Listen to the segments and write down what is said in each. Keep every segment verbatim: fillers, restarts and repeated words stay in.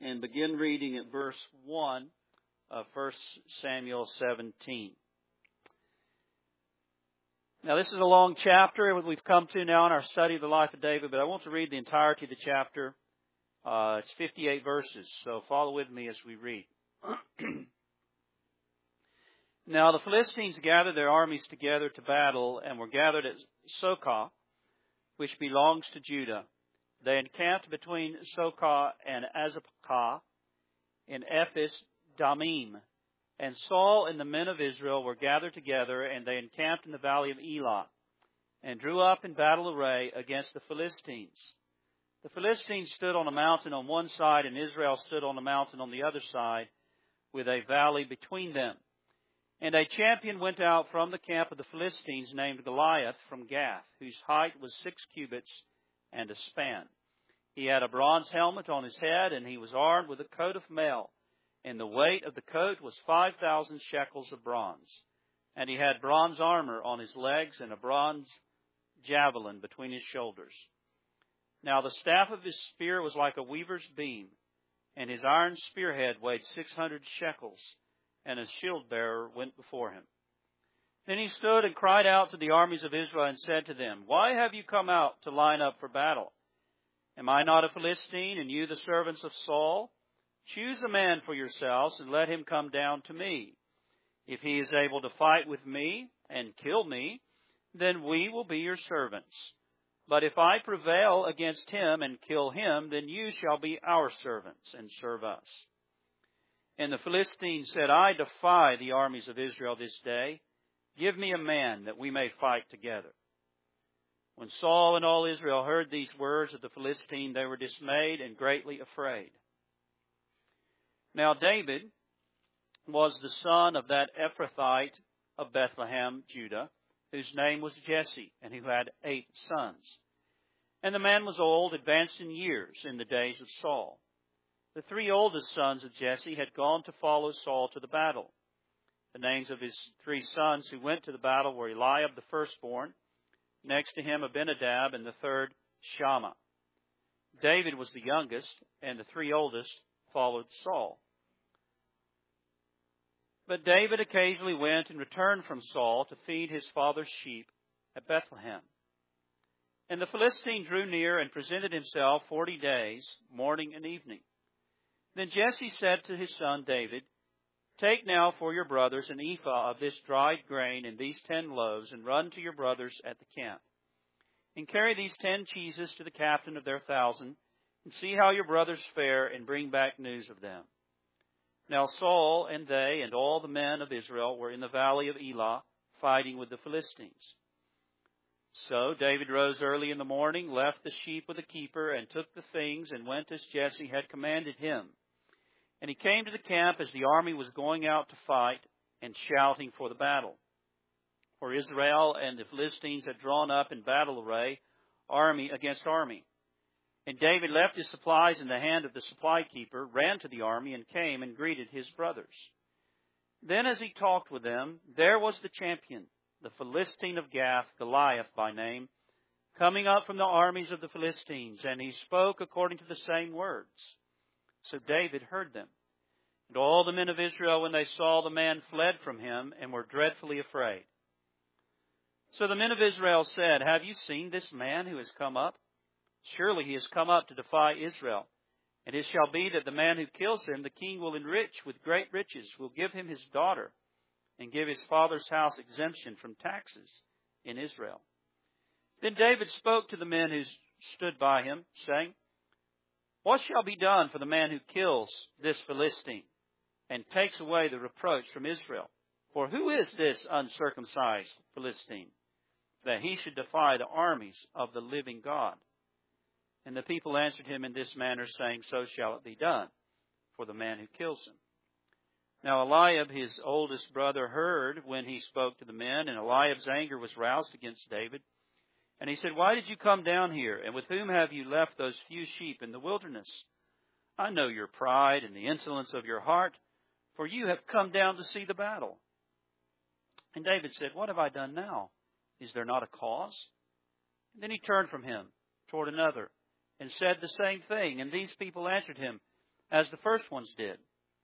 and begin reading at verse one of First Samuel seventeen. Now, this is a long chapter we've come to now in our study of the life of David, but I want to read the entirety of the chapter. Uh, it's fifty-eight verses, so follow with me as we read. Now, the Philistines gathered their armies together to battle and were gathered at Socoh, which belongs to Judah. They encamped between Socoh and Azekah in Ephes Damim. And Saul and the men of Israel were gathered together, and they encamped in the valley of Elah, and drew up in battle array against the Philistines. The Philistines stood on a mountain on one side, and Israel stood on a mountain on the other side, with a valley between them. And a champion went out from the camp of the Philistines named Goliath from Gath, whose height was six cubits and a span. He had a bronze helmet on his head, and he was armed with a coat of mail. And the weight of the coat was five thousand shekels of bronze. And he had bronze armor on his legs and a bronze javelin between his shoulders. Now the staff of his spear was like a weaver's beam, and his iron spearhead weighed six hundred shekels, and a shield-bearer went before him. Then he stood and cried out to the armies of Israel and said to them, Why have you come out to line up for battle? Am I not a Philistine, and you the servants of Saul? Choose a man for yourselves, and let him come down to me. If he is able to fight with me and kill me, then we will be your servants. But if I prevail against him and kill him, then you shall be our servants and serve us. And the Philistines said, I defy the armies of Israel this day. Give me a man that we may fight together. When Saul and all Israel heard these words of the Philistine, they were dismayed and greatly afraid. Now David was the son of that Ephrathite of Bethlehem, Judah, whose name was Jesse, and who had eight sons. And the man was old, advanced in years, in the days of Saul. The three oldest sons of Jesse had gone to follow Saul to the battle. The names of his three sons who went to the battle were Eliab the firstborn, next to him Abinadab, and the third Shammah. David was the youngest, and the three oldest followed Saul. But David occasionally went and returned from Saul to feed his father's sheep at Bethlehem. And the Philistine drew near and presented himself forty days, morning and evening. Then Jesse said to his son David, Take now for your brothers an ephah of this dried grain and these ten loaves, and run to your brothers at the camp. And carry these ten cheeses to the captain of their thousand, and see how your brothers fare, and bring back news of them. Now Saul and they and all the men of Israel were in the valley of Elah, fighting with the Philistines. So David rose early in the morning, left the sheep with the keeper, and took the things, and went as Jesse had commanded him. And he came to the camp as the army was going out to fight, and shouting for the battle. For Israel and the Philistines had drawn up in battle array, army against army. And David left his supplies in the hand of the supply keeper, ran to the army, and came and greeted his brothers. Then as he talked with them, there was the champion, the Philistine of Gath, Goliath by name, coming up from the armies of the Philistines, and he spoke according to the same words. So David heard them. And all the men of Israel, when they saw the man, fled from him, and were dreadfully afraid. So the men of Israel said, Have you seen this man who has come up? Surely he has come up to defy Israel. And it shall be that the man who kills him, the king will enrich with great riches, will give him his daughter, and give his father's house exemption from taxes in Israel. Then David spoke to the men who stood by him, saying, What shall be done for the man who kills this Philistine, and takes away the reproach from Israel? For who is this uncircumcised Philistine, that he should defy the armies of the living God? And the people answered him in this manner, saying, So shall it be done for the man who kills him. Now Eliab, his oldest brother, heard when he spoke to the men, and Eliab's anger was roused against David. And he said, Why did you come down here? And with whom have you left those few sheep in the wilderness? I know your pride and the insolence of your heart, for you have come down to see the battle. And David said, What have I done now? Is there not a cause? And then he turned from him toward another, and said the same thing. And these people answered him, as the first ones did.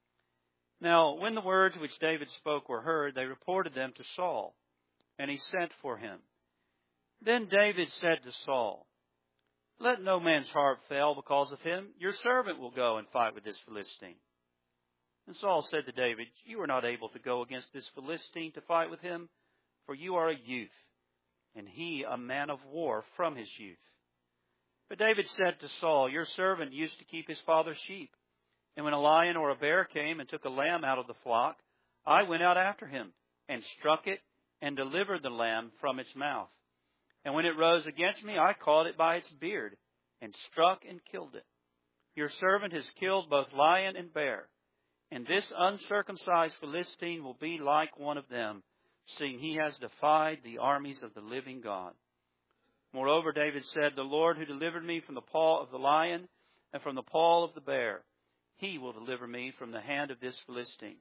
Now, when the words which David spoke were heard, they reported them to Saul, and he sent for him. Then David said to Saul, "Let no man's heart fail because of him. Your servant will go and fight with this Philistine." And Saul said to David, "You are not able to go against this Philistine to fight with him, for you are a youth, and he a man of war from his youth." But David said to Saul, "Your servant used to keep his father's sheep, and when a lion or a bear came and took a lamb out of the flock, I went out after him and struck it and delivered the lamb from its mouth. And when it rose against me, I caught it by its beard and struck and killed it. Your servant has killed both lion and bear, and this uncircumcised Philistine will be like one of them, seeing he has defied the armies of the living God." Moreover, David said, "The Lord who delivered me from the paw of the lion and from the paw of the bear, he will deliver me from the hand of this Philistine."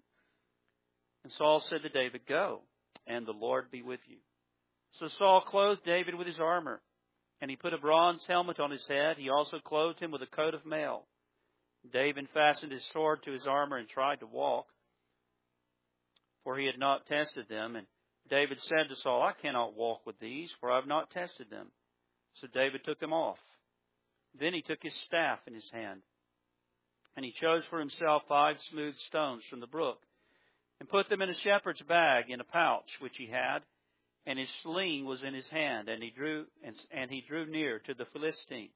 And Saul said to David, "Go, and the Lord be with you." So Saul clothed David with his armor, and he put a bronze helmet on his head. He also clothed him with a coat of mail. David fastened his sword to his armor and tried to walk, for he had not tested them. And David said to Saul, "I cannot walk with these, for I have not tested them." So David took them off. Then he took his staff in his hand, and he chose for himself five smooth stones from the brook, and put them in a shepherd's bag in a pouch which he had, and his sling was in his hand, and he drew and, and he drew near to the Philistine.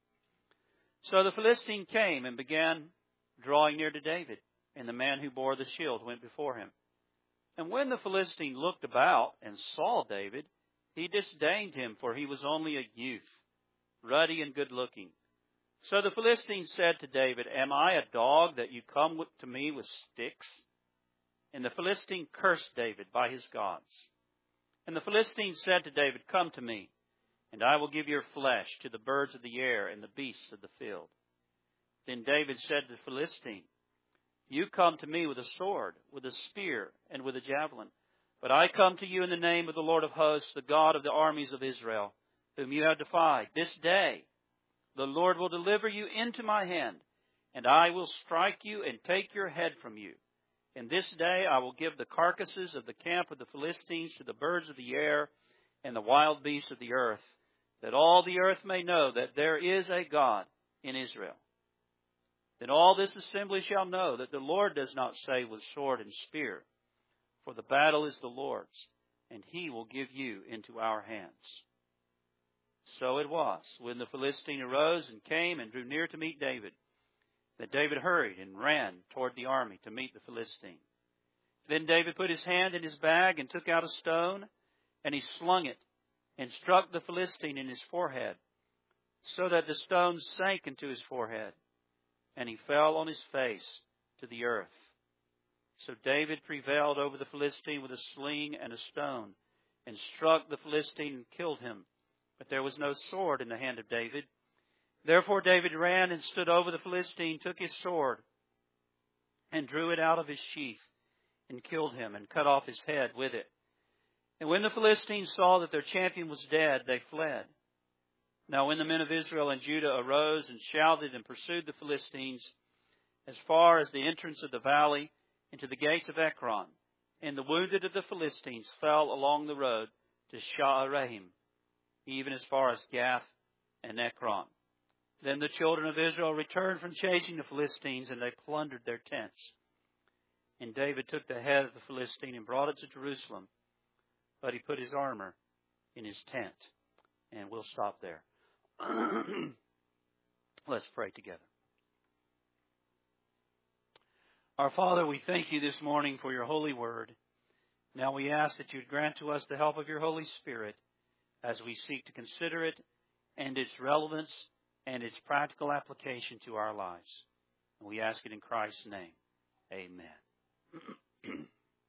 So the Philistine came and began drawing near to David, and the man who bore the shield went before him. And when the Philistine looked about and saw David, he disdained him, for he was only a youth, ruddy and good-looking. So the Philistine said to David, "Am I a dog that you come to me with sticks?" And the Philistine cursed David by his gods. And the Philistine said to David, "Come to me, and I will give your flesh to the birds of the air and the beasts of the field." Then David said to the Philistine, "You come to me with a sword, with a spear, and with a javelin. But I come to you in the name of the Lord of hosts, the God of the armies of Israel, whom you have defied. This day the Lord will deliver you into my hand, and I will strike you and take your head from you. And this day I will give the carcasses of the camp of the Philistines to the birds of the air and the wild beasts of the earth, that all the earth may know that there is a God in Israel. Then all this assembly shall know that the Lord does not save with sword and spear, for the battle is the Lord's, and he will give you into our hands." So it was, when the Philistine arose and came and drew near to meet David, that David hurried and ran toward the army to meet the Philistine. Then David put his hand in his bag and took out a stone, and he slung it and struck the Philistine in his forehead, so that the stone sank into his forehead, and he fell on his face to the earth. So David prevailed over the Philistine with a sling and a stone, and struck the Philistine and killed him. But there was no sword in the hand of David. Therefore David ran and stood over the Philistine, took his sword, and drew it out of his sheath, and killed him, and cut off his head with it. And when the Philistines saw that their champion was dead, they fled. Now when the men of Israel and Judah arose and shouted and pursued the Philistines as far as the entrance of the valley into the gates of Ekron, and the wounded of the Philistines fell along the road to Shaaraim, even as far as Gath and Ekron. Then the children of Israel returned from chasing the Philistines, and they plundered their tents. And David took the head of the Philistine and brought it to Jerusalem, but he put his armor in his tent. And we'll stop there. Let's pray together. Our Father, we thank you this morning for your holy word. Now we ask that you'd grant to us the help of your Holy Spirit as we seek to consider it and its relevance and its practical application to our lives. And we ask it in Christ's name. Amen.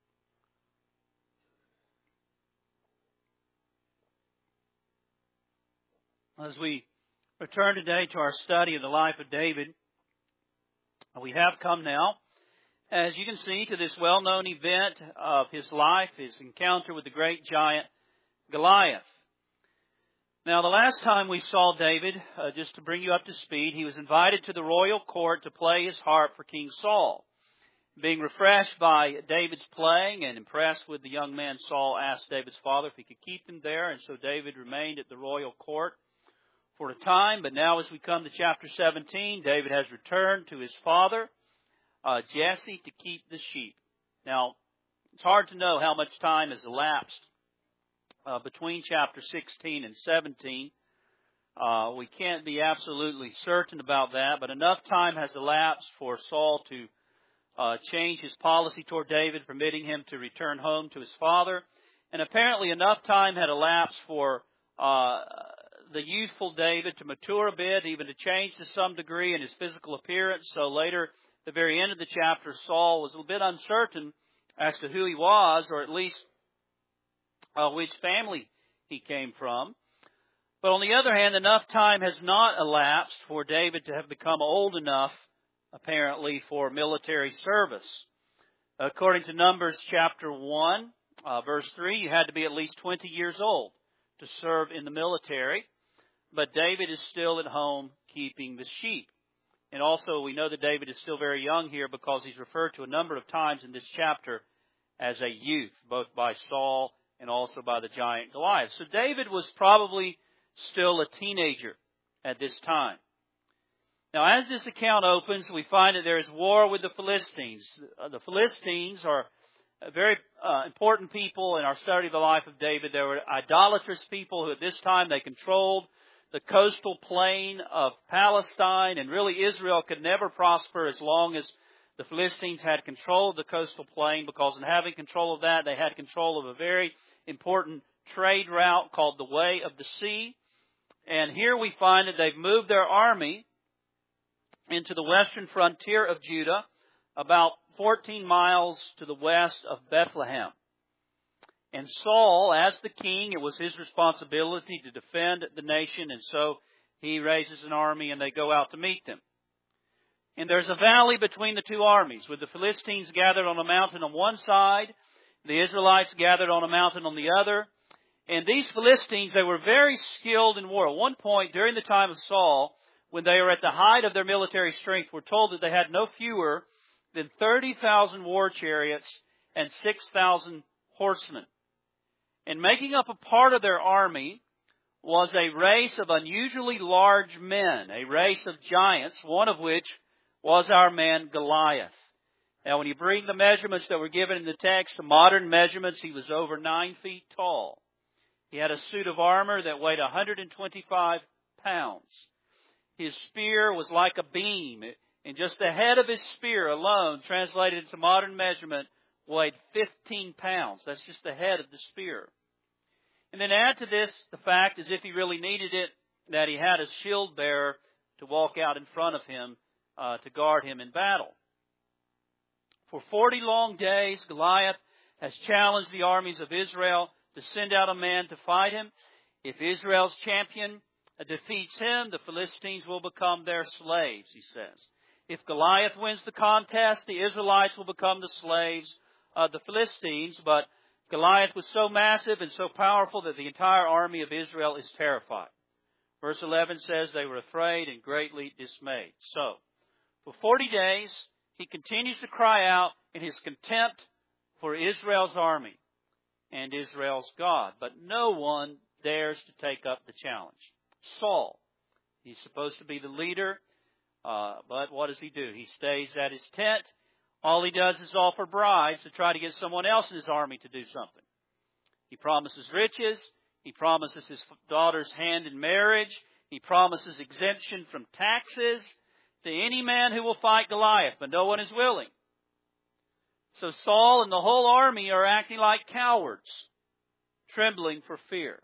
As we return today to our study of the life of David, we have come now, as you can see, to this well-known event of his life, his encounter with the great giant Goliath. Now, the last time we saw David, uh, just to bring you up to speed, he was invited to the royal court to play his harp for King Saul. Being refreshed by David's playing and impressed with the young man, Saul asked David's father if he could keep him there, and so David remained at the royal court for a time. But now as we come to chapter seventeen, David has returned to his father, uh, Jesse, to keep the sheep. Now, it's hard to know how much time has elapsed uh, between chapter sixteen and seventeen. Uh, we can't be absolutely certain about that, but enough time has elapsed for Saul to uh, change his policy toward David, permitting him to return home to his father. And apparently enough time had elapsed for uh, the youthful David to mature a bit, even to change to some degree in his physical appearance. So later, at the very end of the chapter, Saul was a bit uncertain as to who he was, or at least uh, which family he came from. But on the other hand, enough time has not elapsed for David to have become old enough, apparently, for military service. According to Numbers chapter one, uh, verse three, you had to be at least twenty years old to serve in the military. But David is still at home keeping the sheep. And also, we know that David is still very young here because he's referred to a number of times in this chapter as a youth, both by Saul and also by the giant Goliath. So David was probably still a teenager at this time. Now, as this account opens, we find that there is war with the Philistines. Uh, the Philistines are very uh, important people in our study of the life of David. They were idolatrous people who at this time they controlled the coastal plain of Palestine, and really Israel could never prosper as long as the Philistines had control of the coastal plain, because in having control of that, they had control of a very important trade route called the Way of the Sea. And here we find that they've moved their army into the western frontier of Judah, about fourteen miles to the west of Bethlehem. And Saul, as the king, it was his responsibility to defend the nation, and so he raises an army and they go out to meet them. And there's a valley between the two armies, with the Philistines gathered on a mountain on one side, the Israelites gathered on a mountain on the other. And these Philistines, they were very skilled in war. At one point, during the time of Saul, when they were at the height of their military strength, we're told that they had no fewer than thirty thousand war chariots and six thousand horsemen. And making up a part of their army was a race of unusually large men, a race of giants, one of which was our man Goliath. Now, when you bring the measurements that were given in the text to modern measurements, he was over nine feet tall. He had a suit of armor that weighed one hundred twenty-five pounds. His spear was like a beam, and just the head of his spear alone, translated into modern measurement, weighed fifteen pounds. That's just the head of the spear. And then add to this the fact, as if he really needed it, that he had a shield bearer to walk out in front of him uh, to guard him in battle. For forty long days, Goliath has challenged the armies of Israel to send out a man to fight him. If Israel's champion defeats him, the Philistines will become their slaves, he says. If Goliath wins the contest, the Israelites will become the slaves of the Philistines. But Goliath was so massive and so powerful that the entire army of Israel is terrified. Verse eleven says they were afraid and greatly dismayed. So, for forty days, he continues to cry out in his contempt for Israel's army and Israel's God. But no one dares to take up the challenge. Saul, he's supposed to be the leader, uh, but what does he do? He stays at his tent. All he does is offer bribes to try to get someone else in his army to do something. He promises riches. He promises his daughter's hand in marriage. He promises exemption from taxes to any man who will fight Goliath, but no one is willing. So Saul and the whole army are acting like cowards, trembling for fear.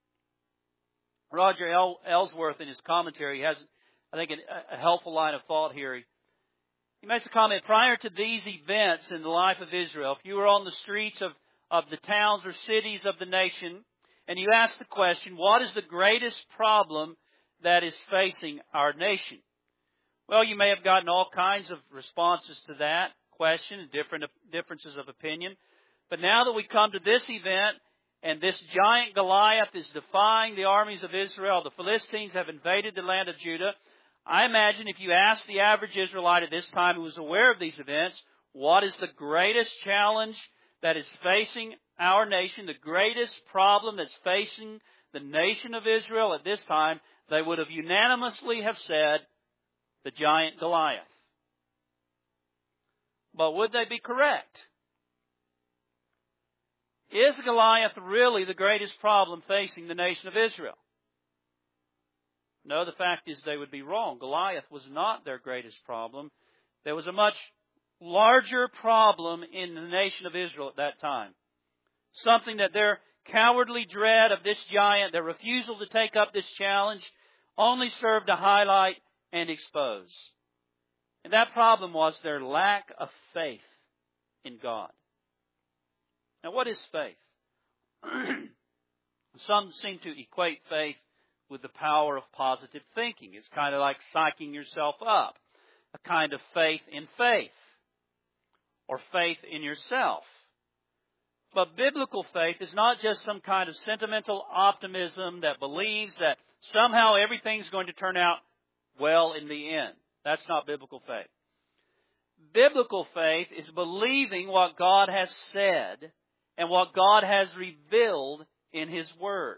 Roger Ellsworth, in his commentary, has, I think, a helpful line of thought here. He, he makes a comment, prior to these events in the life of Israel, if you were on the streets of, of the towns or cities of the nation, and you ask the question, what is the greatest problem that is facing our nation? Well, you may have gotten all kinds of responses to that question and different differences of opinion. But now that we come to this event, and this giant Goliath is defying the armies of Israel. The Philistines have invaded the land of Judah. I imagine if you ask the average Israelite at this time who was aware of these events, what is the greatest challenge that is facing our nation, the greatest problem that's facing the nation of Israel at this time, they would have unanimously have said, the giant Goliath. But would they be correct? Is Goliath really the greatest problem facing the nation of Israel? No, the fact is they would be wrong. Goliath was not their greatest problem. There was a much larger problem in the nation of Israel at that time. Something that their cowardly dread of this giant, their refusal to take up this challenge, only served to highlight and expose. And that problem was their lack of faith in God. Now, what is faith? Some seem to equate faith with the power of positive thinking. It's kind of like psyching yourself up. A kind of faith in faith. Or faith in yourself. But biblical faith is not just some kind of sentimental optimism that believes that somehow everything's going to turn out well in the end. That's not biblical faith. Biblical faith is believing what God has said and what God has revealed in His Word.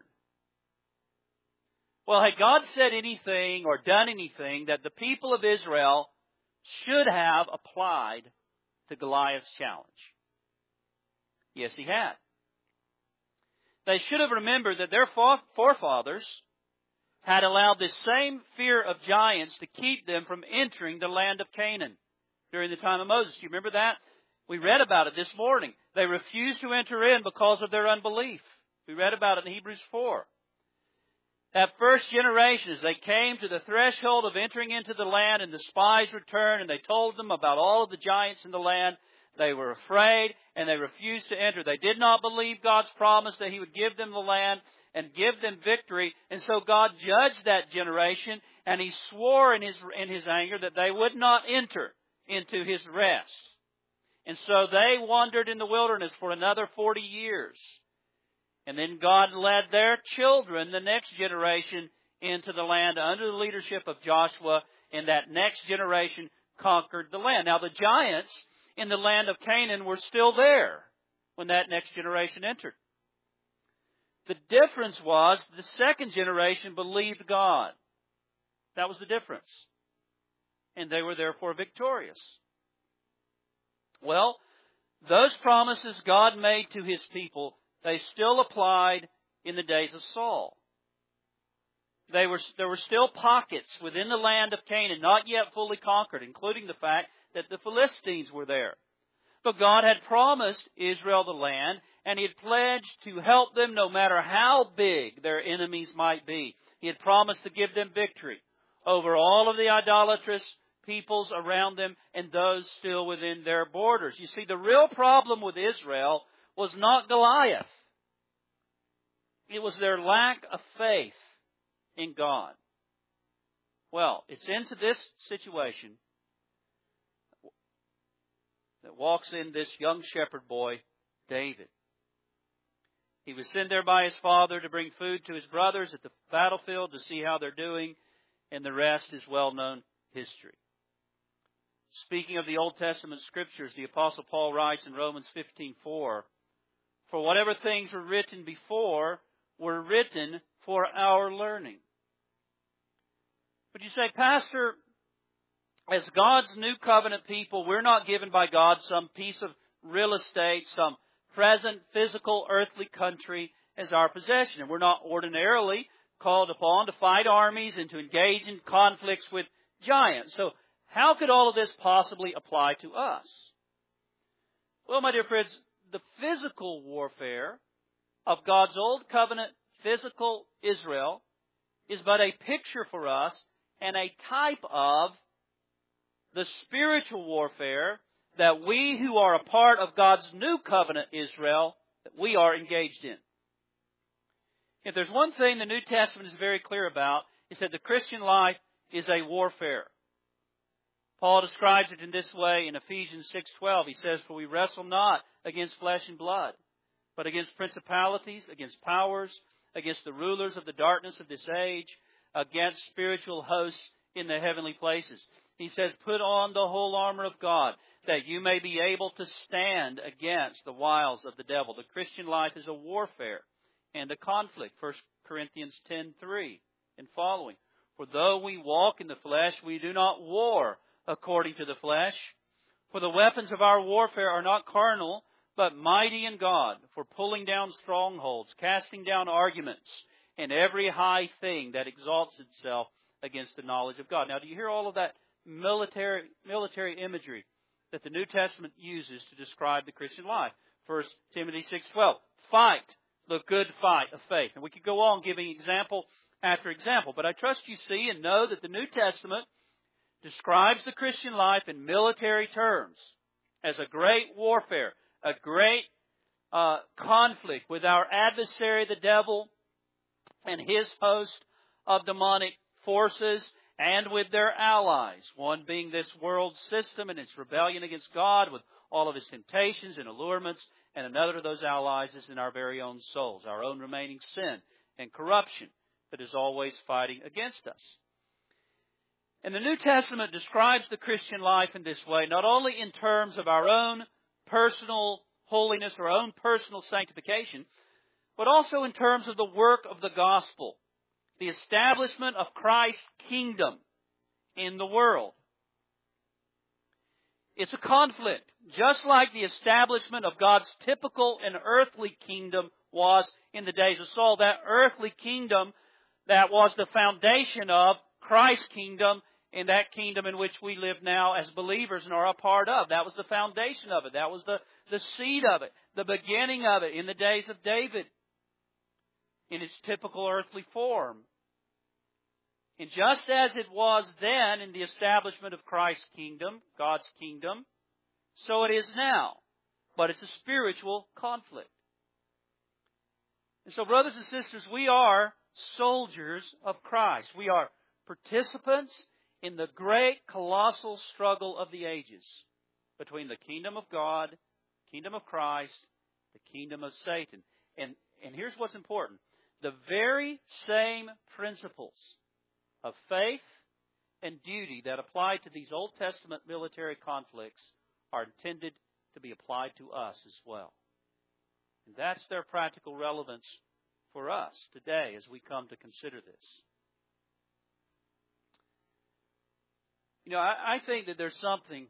Well, had God said anything or done anything that the people of Israel should have applied to Goliath's challenge? Yes, He had. They should have remembered that their forefathers had allowed this same fear of giants to keep them from entering the land of Canaan during the time of Moses. Do you remember that? We read about it this morning. They refused to enter in because of their unbelief. We read about it in Hebrews four. That first generation, as they came to the threshold of entering into the land, and the spies returned, and they told them about all of the giants in the land, they were afraid, and they refused to enter. They did not believe God's promise that He would give them the land and give them victory. And so God judged that generation, and He swore in His, in His anger that they would not enter into His rest. And so they wandered in the wilderness for another forty years. And then God led their children, the next generation, into the land under the leadership of Joshua, and that next generation conquered the land. Now the giants in the land of Canaan were still there when that next generation entered. The difference was the second generation believed God. That was the difference. And they were therefore victorious. Well, those promises God made to His people, they still applied in the days of Saul. They were, there were still pockets within the land of Canaan, not yet fully conquered, including the fact that the Philistines were there. But God had promised Israel the land, and He had pledged to help them no matter how big their enemies might be. He had promised to give them victory over all of the idolatrous peoples around them and those still within their borders. You see, the real problem with Israel was not Goliath. It was their lack of faith in God. Well, it's into this situation that walks in this young shepherd boy, David. He was sent there by his father to bring food to his brothers at the battlefield to see how they're doing, and the rest is well-known history. Speaking of the Old Testament Scriptures, the Apostle Paul writes in Romans fifteen four, "For whatever things were written before were written for our learning." But you say, Pastor, as God's new covenant people, we're not given by God some piece of real estate, some present physical earthly country as our possession. And we're not ordinarily called upon to fight armies and to engage in conflicts with giants. So how could all of this possibly apply to us? Well, my dear friends, the physical warfare of God's old covenant physical Israel is but a picture for us and a type of the spiritual warfare that we who are a part of God's new covenant Israel, that we are engaged in. If there's one thing the New Testament is very clear about, it's that the Christian life is a warfare. Paul describes it in this way in Ephesians six twelve. He says, "For we wrestle not against flesh and blood, but against principalities, against powers, against the rulers of the darkness of this age, against spiritual hosts in the heavenly places. He says, put on the whole armor of God, that you may be able to stand against the wiles of the devil. The Christian life is a warfare and a conflict. First Corinthians ten three and following. For though we walk in the flesh, we do not war according to the flesh. For the weapons of our warfare are not carnal, but mighty in God, for pulling down strongholds, casting down arguments, and every high thing that exalts itself against the knowledge of God. Now, do you hear all of that military military imagery that the New Testament uses to describe the Christian life? First Timothy six twelve. Fight the good fight of faith. And we could go on giving example after example, but I trust you see and know that the New Testament describes the Christian life in military terms as a great warfare, a great uh, conflict with our adversary, the devil, and his host of demonic forces, and with their allies, one being this world system and its rebellion against God with all of its temptations and allurements, and another of those allies is in our very own souls, our own remaining sin and corruption that is always fighting against us. And the New Testament describes the Christian life in this way, not only in terms of our own personal holiness or our own personal sanctification, but also in terms of the work of the gospel, the establishment of Christ's kingdom in the world. It's a conflict, just like the establishment of God's typical and earthly kingdom was in the days of Saul. That earthly kingdom that was the foundation of Christ's kingdom, and that kingdom in which we live now as believers and are a part of. That was the foundation of it. That was the, the seed of it, the beginning of it in the days of David in its typical earthly form. And just as it was then in the establishment of Christ's kingdom, God's kingdom, so it is now. But it's a spiritual conflict. And so, brothers and sisters, we are soldiers of Christ. We are participants in the great colossal struggle of the ages between the kingdom of God, kingdom of Christ, the kingdom of Satan. And, and here's what's important. The very same principles of faith and duty that apply to these Old Testament military conflicts are intended to be applied to us as well. And that's their practical relevance for us today as we come to consider this. You know, I, I think that there's something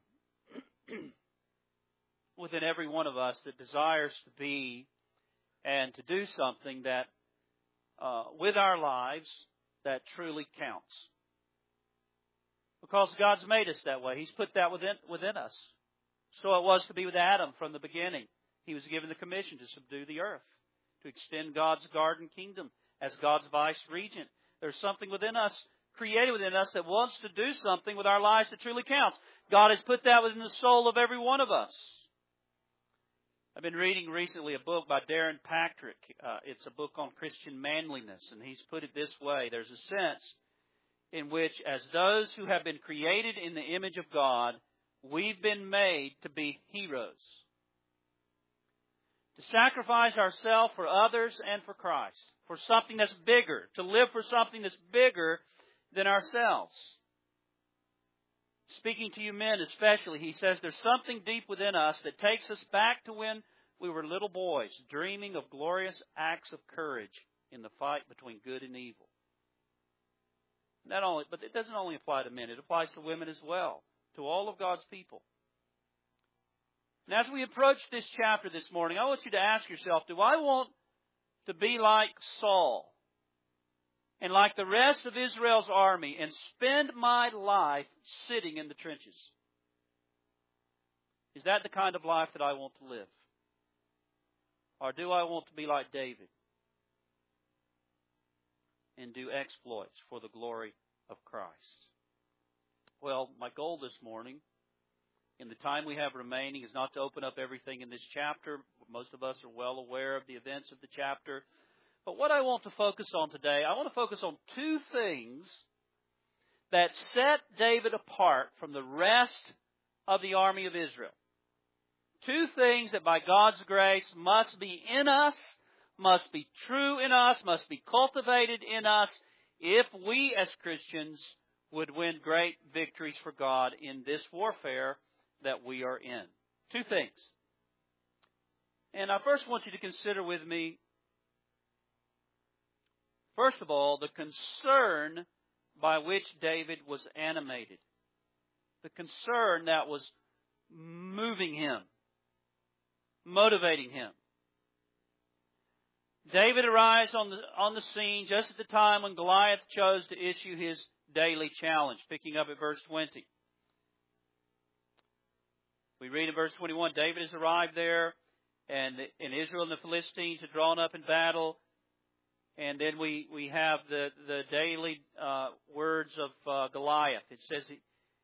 within every one of us that desires to be and to do something that, uh, with our lives, that truly counts. Because God's made us that way. He's put that within, within us. So it was to be with Adam from the beginning. He was given the commission to subdue the earth, to extend God's garden kingdom as God's vice regent. There's something within us, created within us, that wants to do something with our lives that truly counts. God has put that within the soul of every one of us. I've been reading recently a book by Darren Patrick. Uh, it's a book on Christian manliness, and he's put it this way. There's a sense in which, as those who have been created in the image of God, we've been made to be heroes. To sacrifice ourselves for others and for Christ, for something that's bigger, to live for something that's bigger than ourselves. Speaking to you men especially, he says there's something deep within us that takes us back to when we were little boys, dreaming of glorious acts of courage in the fight between good and evil. Not only, but it doesn't only apply to men, it applies to women as well, to all of God's people. And as we approach this chapter this morning, I want you to ask yourself, do I want to be like Saul and like the rest of Israel's army and spend my life sitting in the trenches? Is that the kind of life that I want to live? Or do I want to be like David and do exploits for the glory of Christ? Well, my goal this morning, in the time we have remaining, is not to open up everything in this chapter. Most of us are well aware of the events of the chapter. But what I want to focus on today, I want to focus on two things that set David apart from the rest of the army of Israel. Two things that by God's grace must be in us, must be true in us, must be cultivated in us, if we as Christians would win great victories for God in this warfare that we are in. Two things. And I first want you to consider with me, first of all, the concern by which David was animated. The concern that was moving him, motivating him. David arrives on the, on the scene just at the time when Goliath chose to issue his daily challenge, picking up at verse twenty. We read in verse twenty-one, David has arrived there, and, and Israel and the Philistines had drawn up in battle. And then we, we have the, the daily uh, words of uh, Goliath. It says, he,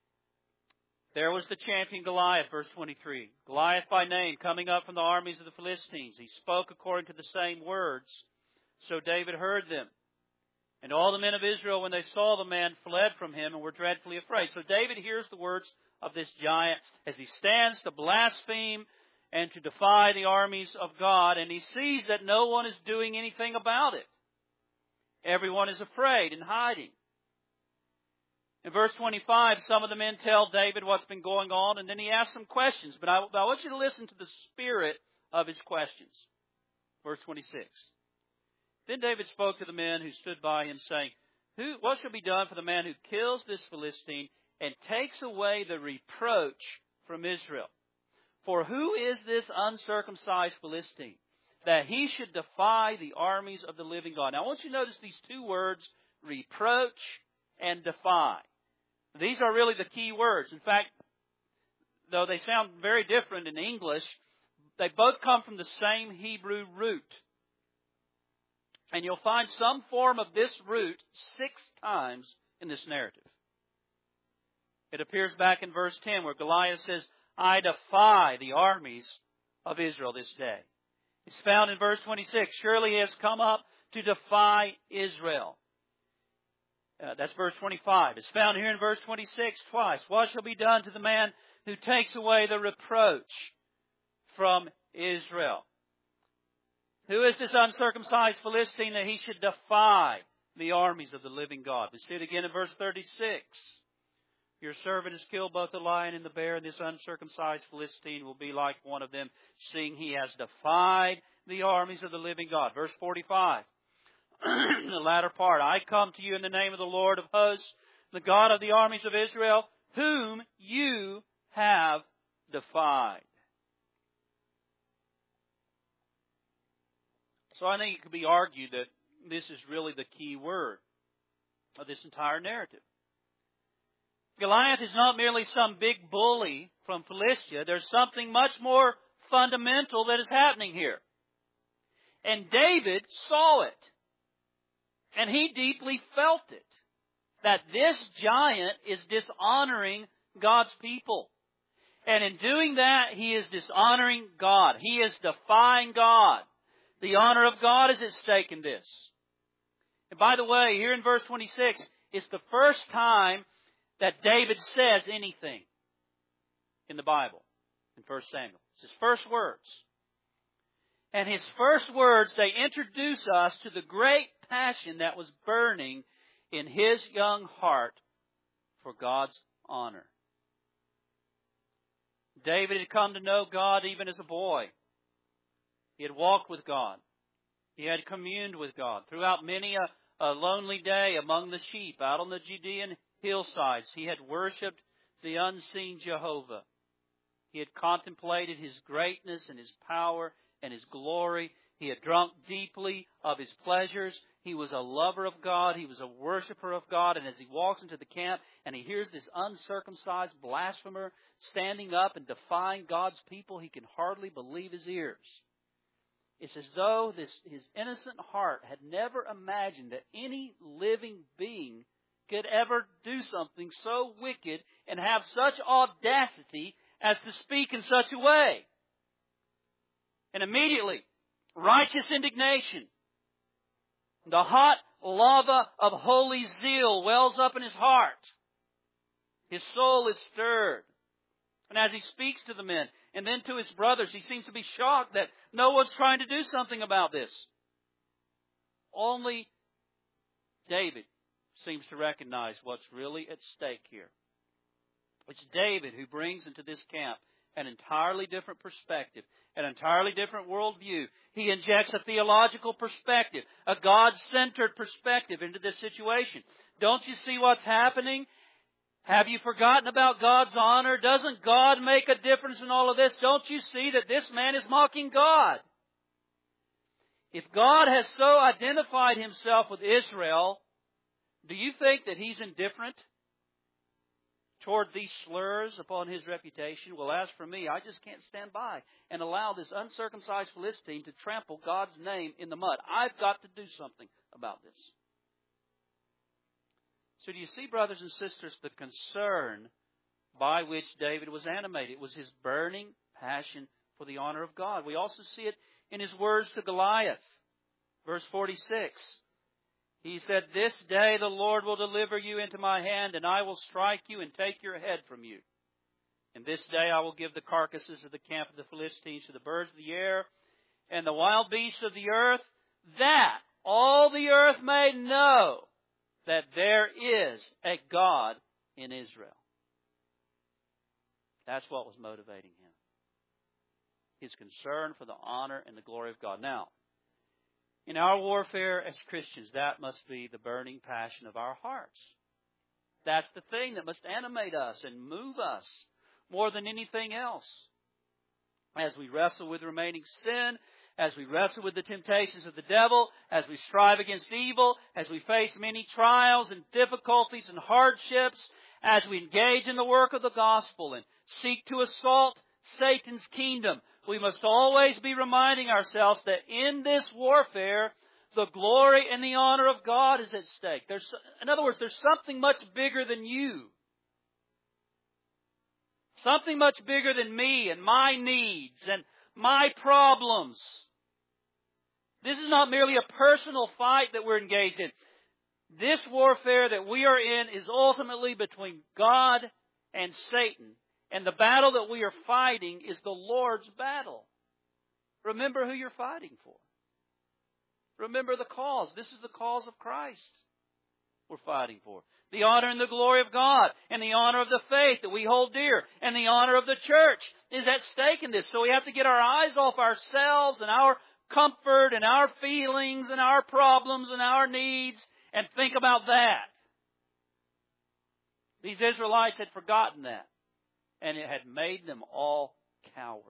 there was the champion Goliath, verse twenty-three. Goliath by name, coming up from the armies of the Philistines. He spoke according to the same words. So David heard them. And all the men of Israel, when they saw the man, fled from him and were dreadfully afraid. So David hears the words of this giant as he stands to blaspheme and to defy the armies of God. And he sees that no one is doing anything about it. Everyone is afraid and hiding. In verse twenty-five, some of the men tell David what's been going on, and then he asks some questions. But I, I want you to listen to the spirit of his questions. Verse twenty-six. Then David spoke to the men who stood by him, saying, "Who? What shall be done for the man who kills this Philistine and takes away the reproach from Israel? For who is this uncircumcised Philistine, that he should defy the armies of the living God?" Now I want you to notice these two words, reproach and defy. These are really the key words. In fact, though they sound very different in English, they both come from the same Hebrew root. And you'll find some form of this root six times in this narrative. It appears back in verse ten where Goliath says, "I defy the armies of Israel this day." It's found in verse twenty-six. "Surely he has come up to defy Israel." Uh, that's verse twenty-five. It's found here in verse twenty-six twice. "What shall be done to the man who takes away the reproach from Israel?" Who is this uncircumcised Philistine that he should defy the armies of the living God? We see it again in verse thirty-six. "Your servant has killed both the lion and the bear, and this uncircumcised Philistine will be like one of them, seeing he has defied the armies of the living God." Verse forty-five, the latter part, "I come to you in the name of the Lord of hosts, the God of the armies of Israel, whom you have defied." So I think it could be argued that this is really the key word of this entire narrative. Goliath is not merely some big bully from Philistia. There's something much more fundamental that is happening here. And David saw it. And he deeply felt it. That this giant is dishonoring God's people. And in doing that, he is dishonoring God. He is defying God. The honor of God is at stake in this. And by the way, here in verse twenty-six, it's the first time that David says anything in the Bible, in First Samuel. It's his first words. And his first words, they introduce us to the great passion that was burning in his young heart for God's honor. David had come to know God even as a boy. He had walked with God. He had communed with God. Throughout many a, a lonely day among the sheep, out on the Judean hillsides, he had worshipped the unseen Jehovah. He had contemplated His greatness and His power and His glory. He had drunk deeply of His pleasures. He was a lover of God. He was a worshiper of God. And as he walks into the camp and he hears this uncircumcised blasphemer standing up and defying God's people, he can hardly believe his ears. It's as though this, his innocent heart had never imagined that any living being could ever do something so wicked and have such audacity as to speak in such a way. And immediately, righteous indignation, the hot lava of holy zeal wells up in his heart. His soul is stirred. And as he speaks to the men and then to his brothers, he seems to be shocked that no one's trying to do something about this. Only David seems to recognize what's really at stake here. It's David who brings into this camp an entirely different perspective, an entirely different worldview. He injects a theological perspective, a God-centered perspective into this situation. Don't you see what's happening? Have you forgotten about God's honor? Doesn't God make a difference in all of this? Don't you see that this man is mocking God? If God has so identified Himself with Israel, do you think that He's indifferent toward these slurs upon His reputation? Well, as for me, I just can't stand by and allow this uncircumcised Philistine to trample God's name in the mud. I've got to do something about this. So do you see, brothers and sisters, the concern by which David was animated? It was his burning passion for the honor of God. We also see it in his words to Goliath. Verse forty-six. He said, "This day the Lord will deliver you into my hand, and I will strike you and take your head from you. And this day I will give the carcasses of the camp of the Philistines to the birds of the air and the wild beasts of the earth, that all the earth may know that there is a God in Israel." That's what was motivating him. His concern for the honor and the glory of God. Now, in our warfare as Christians, that must be the burning passion of our hearts. That's the thing that must animate us and move us more than anything else. As we wrestle with remaining sin, as we wrestle with the temptations of the devil, as we strive against evil, as we face many trials and difficulties and hardships, as we engage in the work of the gospel and seek to assault Satan's kingdom, we must always be reminding ourselves that in this warfare, the glory and the honor of God is at stake. There's, in other words, there's something much bigger than you. Something much bigger than me and my needs and my problems. This is not merely a personal fight that we're engaged in. This warfare that we are in is ultimately between God and Satan. And the battle that we are fighting is the Lord's battle. Remember who you're fighting for. Remember the cause. This is the cause of Christ we're fighting for. The honor and the glory of God, and the honor of the faith that we hold dear, and the honor of the church is at stake in this. So we have to get our eyes off ourselves and our comfort and our feelings and our problems and our needs and think about that. These Israelites had forgotten that, and it had made them all cowards.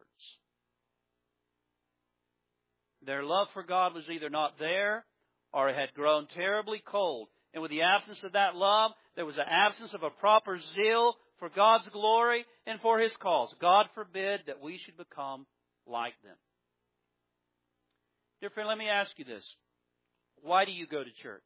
Their love for God was either not there or it had grown terribly cold. And with the absence of that love, there was an absence of a proper zeal for God's glory and for His cause. God forbid that we should become like them. Dear friend, let me ask you this. Why do you go to church?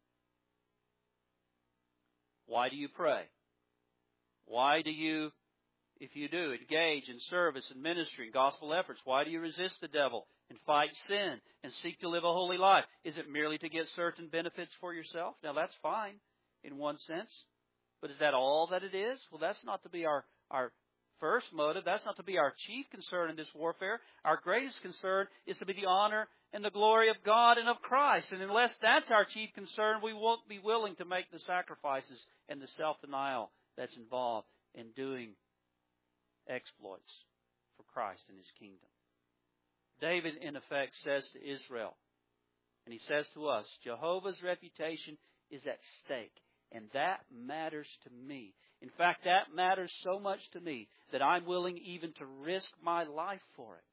Why do you pray? Why do you, if you do, engage in service and ministry and gospel efforts? Why do you resist the devil and fight sin and seek to live a holy life? Is it merely to get certain benefits for yourself? Now, that's fine in one sense. But is that all that it is? Well, that's not to be our, our first motive. That's not to be our chief concern in this warfare. Our greatest concern is to be the honor and the glory of God and of Christ. And unless that's our chief concern, we won't be willing to make the sacrifices and the self-denial that's involved in doing exploits for Christ and His kingdom. David, in effect, says to Israel, and he says to us, Jehovah's reputation is at stake, and that matters to me. In fact, that matters so much to me that I'm willing even to risk my life for it.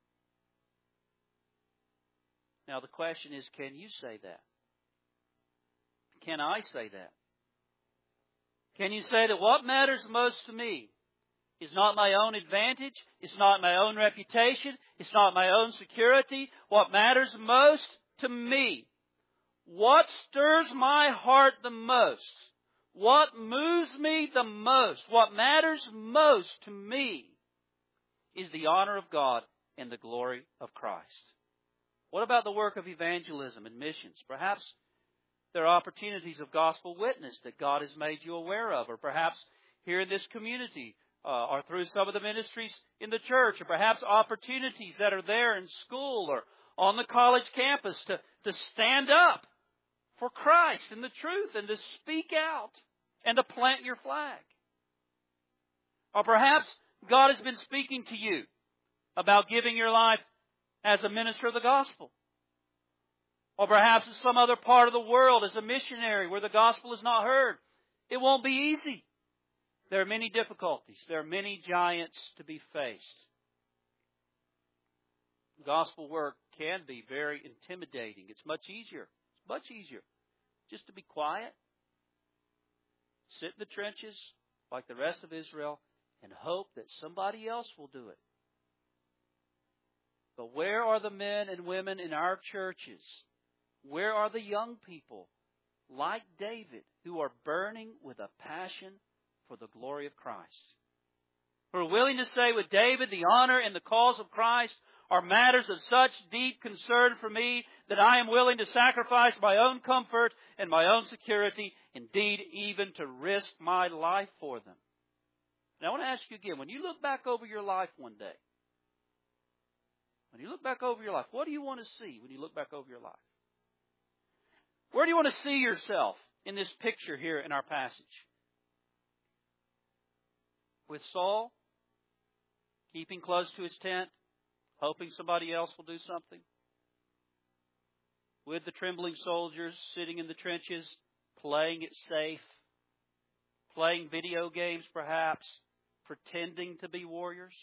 Now, the question is, can you say that? Can I say that? Can you say that what matters most to me is not my own advantage, it's not my own reputation, it's not my own security. What matters most to me, what stirs my heart the most, what moves me the most, what matters most to me is the honor of God and the glory of Christ. What about the work of evangelism and missions? Perhaps there are opportunities of gospel witness that God has made you aware of, or perhaps here in this community, uh, or through some of the ministries in the church, or perhaps opportunities that are there in school or on the college campus to, to stand up for Christ and the truth and to speak out and to plant your flag. Or perhaps God has been speaking to you about giving your life as a minister of the gospel. Or perhaps in some other part of the world as a missionary where the gospel is not heard. It won't be easy. There are many difficulties. There are many giants to be faced. Gospel work can be very intimidating. It's much easier. It's much easier just to be quiet, sit in the trenches like the rest of Israel, and hope that somebody else will do it. But where are the men and women in our churches? Where are the young people like David who are burning with a passion for the glory of Christ? Who are willing to say with David, the honor and the cause of Christ are matters of such deep concern for me that I am willing to sacrifice my own comfort and my own security, indeed even to risk my life for them. Now I want to ask you again, when you look back over your life one day, when you look back over your life, what do you want to see when you look back over your life? Where do you want to see yourself in this picture here in our passage? With Saul, keeping close to his tent, hoping somebody else will do something? With the trembling soldiers sitting in the trenches, playing it safe, playing video games perhaps, pretending to be warriors,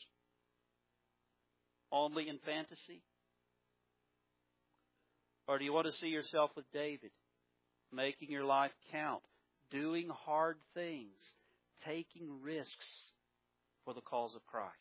only in fantasy? Or do you want to see yourself with David, making your life count, doing hard things, taking risks for the cause of Christ?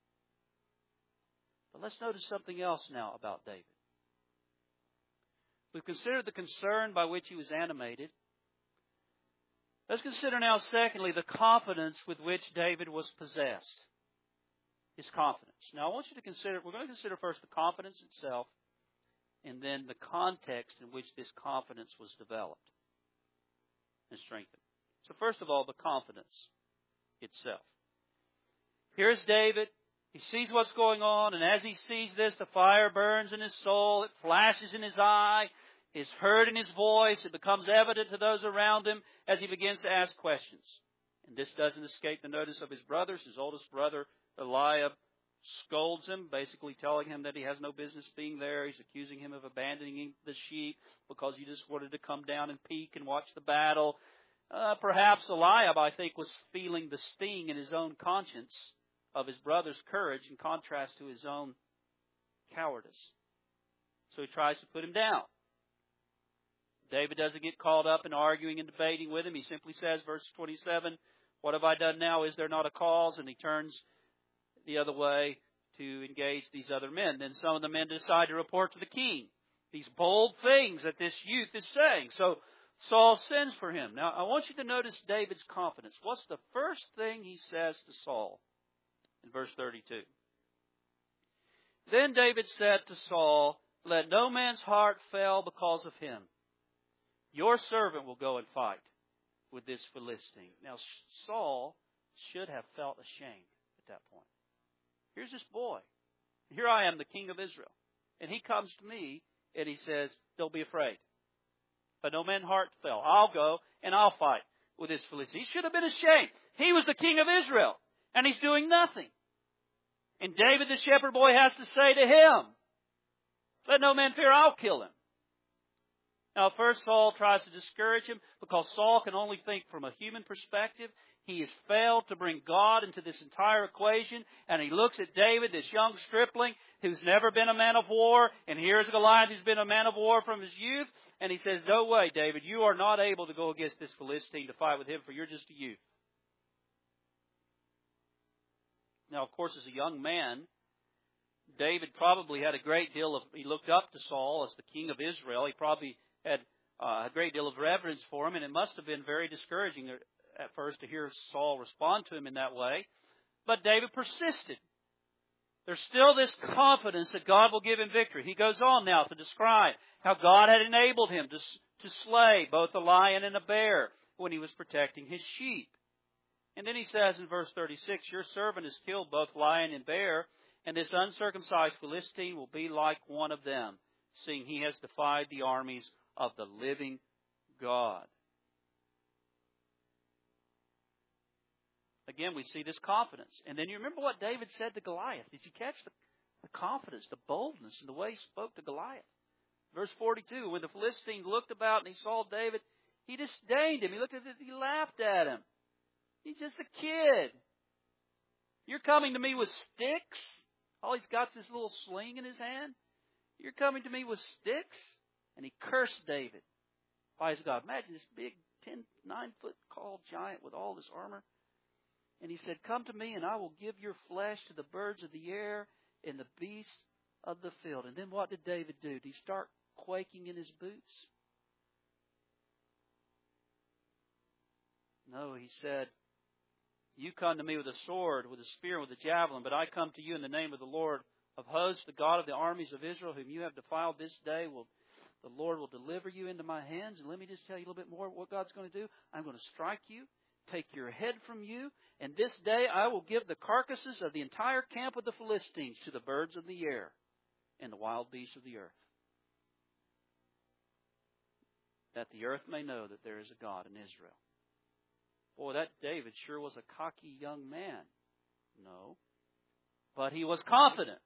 But let's notice something else now about David. We've considered the concern by which he was animated. Let's consider now, secondly, the confidence with which David was possessed. His confidence. Now, I want you to consider, we're going to consider first the confidence itself, and then the context in which this confidence was developed and strengthened. So first of all, the confidence itself. Here's David. He sees what's going on, and as he sees this, the fire burns in his soul. It flashes in his eye. It's heard in his voice. It becomes evident to those around him as he begins to ask questions. And this doesn't escape the notice of his brothers. His oldest brother, Eliab, scolds him, basically telling him that he has no business being there. He's accusing him of abandoning the sheep because he just wanted to come down and peek and watch the battle. Uh, perhaps Eliab, I think, was feeling the sting in his own conscience of his brother's courage in contrast to his own cowardice. So he tries to put him down. David doesn't get caught up in arguing and debating with him. He simply says, verse twenty-seven, "What have I done now? Is there not a cause?" And he turns the other way to engage these other men. Then some of the men decide to report to the king these bold things that this youth is saying. So Saul sends for him. Now, I want you to notice David's confidence. What's the first thing he says to Saul? In verse thirty-two. Then David said to Saul, "Let no man's heart fail because of him. Your servant will go and fight with this Philistine." Now, Saul should have felt ashamed at that point. Here's this boy. Here I am, the king of Israel. And he comes to me and he says, "Don't be afraid. Let no man's heart fail. I'll go and I'll fight with this Philistine." He should have been ashamed. He was the king of Israel. And he's doing nothing. And David the shepherd boy has to say to him, "Let no man fear, I'll kill him." Now, first Saul tries to discourage him because Saul can only think from a human perspective. He has failed to bring God into this entire equation. And he looks at David, this young stripling who's never been a man of war. And here's Goliath who's been a man of war from his youth. And he says, "No way, David, you are not able to go against this Philistine to fight with him, for you're just a youth." Now, of course, as a young man, David probably had a great deal of, he looked up to Saul as the king of Israel. He probably had uh, a great deal of reverence for him, and it must have been very discouraging at first to hear Saul respond to him in that way. But David persisted. There's still this confidence that God will give him victory. He goes on now to describe how God had enabled him to, to slay both a lion and a bear when he was protecting his sheep. And then he says in verse thirty-six, your servant has killed both lion and bear, and this uncircumcised Philistine will be like one of them, seeing he has defied the armies of the living God. Again, we see this confidence. And then you remember what David said to Goliath. Did you catch the, the confidence, the boldness, and the way he spoke to Goliath? Verse forty-two, when the Philistine looked about and he saw David, he disdained him. He looked at him, he laughed at him. He's just a kid. You're coming to me with sticks? All he's got is this little sling in his hand. You're coming to me with sticks? And he cursed David by his God. Imagine this big ten, nine foot tall giant with all this armor. And he said, come to me and I will give your flesh to the birds of the air and the beasts of the field. And then what did David do? Did he start quaking in his boots? No, he said, you come to me with a sword, with a spear, with a javelin, but I come to you in the name of the Lord of hosts, the God of the armies of Israel, whom you have defiled this day. Will the Lord will deliver you into my hands. And let me just tell you a little bit more what God's going to do. I'm going to strike you, take your head from you, and this day I will give the carcasses of the entire camp of the Philistines to the birds of the air and the wild beasts of the earth, that the earth may know that there is a God in Israel. Boy, that David sure was a cocky young man. No. But he was confident.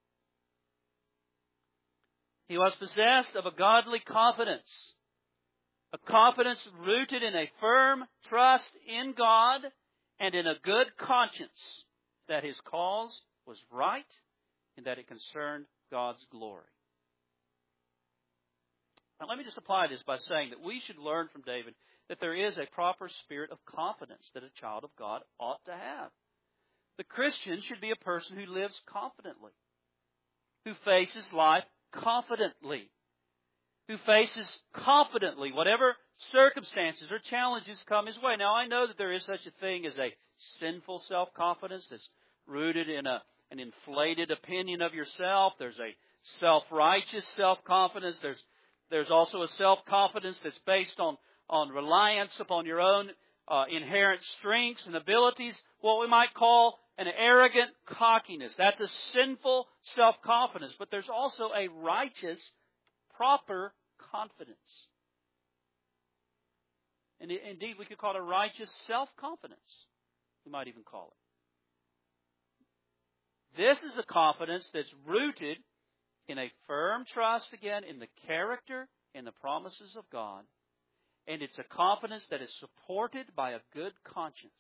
He was possessed of a godly confidence. A confidence rooted in a firm trust in God and in a good conscience that his cause was right and that it concerned God's glory. Now let me just apply this by saying that we should learn from David that there is a proper spirit of confidence that a child of God ought to have. The Christian should be a person who lives confidently, who faces life confidently, who faces confidently whatever circumstances or challenges come his way. Now, I know that there is such a thing as a sinful self-confidence that's rooted in a, an inflated opinion of yourself. There's a self-righteous self-confidence. There's, there's also a self-confidence that's based on on reliance upon your own uh, inherent strengths and abilities, what we might call an arrogant cockiness. That's a sinful self-confidence. But there's also a righteous, proper confidence. And indeed, we could call it a righteous self-confidence. We might even call it. This is a confidence that's rooted in a firm trust, again, in the character and the promises of God. And it's a confidence that is supported by a good conscience,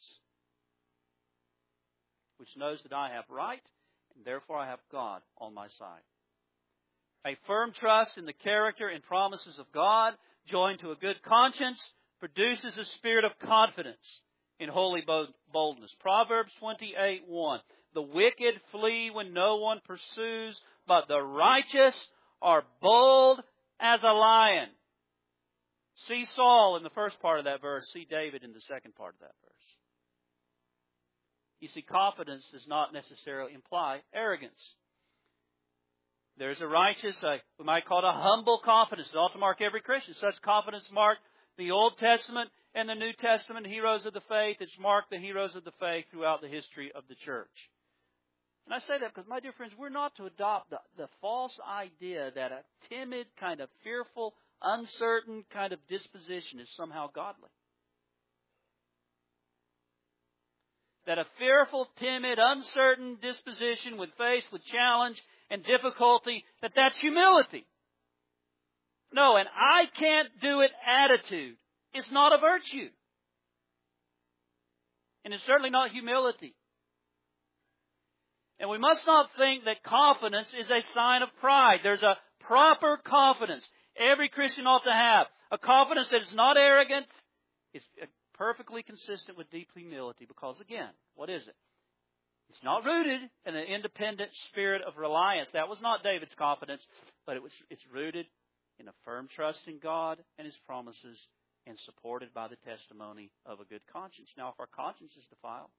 which knows that I have right, and therefore I have God on my side. A firm trust in the character and promises of God, joined to a good conscience, produces a spirit of confidence in holy boldness. Proverbs twenty-eight one. The wicked flee when no one pursues, but the righteous are bold as a lion. See Saul in the first part of that verse. See David in the second part of that verse. You see, confidence does not necessarily imply arrogance. There's a righteous, a, we might call it a humble confidence. It ought to mark every Christian. Such confidence marked the Old Testament and the New Testament heroes of the faith. It's marked the heroes of the faith throughout the history of the church. And I say that because, my dear friends, we're not to adopt the, the false idea that a timid, kind of fearful, uncertain kind of disposition is somehow godly. That a fearful, timid, uncertain disposition when faced with challenge and difficulty, that that's humility. No, an I can't do it attitude is not a virtue. And it's certainly not humility. And we must not think that confidence is a sign of pride. There's a proper confidence every Christian ought to have. A confidence that is not arrogant, is perfectly consistent with deep humility. Because again, what is it? It's not rooted in an independent spirit of reliance. That was not David's confidence, but it was, it's rooted in a firm trust in God and His promises and supported by the testimony of a good conscience. Now, if our conscience is defiled,